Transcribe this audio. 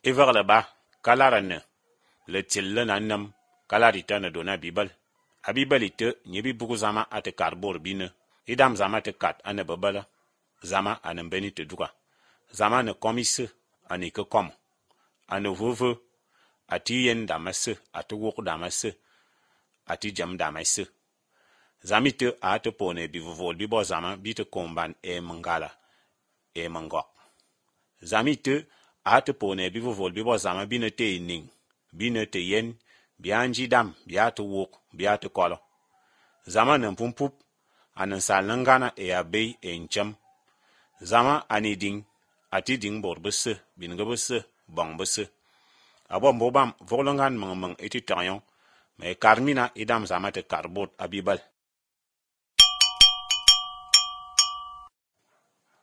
Iver le ba kalara ne le til le na nam kalarita ne dona Bibel. A Bibel ite nyebi bugu zama ate karbor bine. Idam zama te kat ane bebele. Zama ane mbeni te duka. Zama ne komise ane ke kom. Ane vove ati yen damase ati wok damase ati jam damase. Zamite a te pone bivovol bibo zama bite komban e mangala e mangok. Zamite a te pone bivovol bibo zama bine te ning bine te yen bianji dam bia te wok bia te kolo. Zama ne pumpup ane sal nangana e abei e nchem. Zama ane ding ati ding bor bese binge bese bong bese. Abo mbobam volongan meng eti tanyon me karmina idam zama te karbot a Bibel.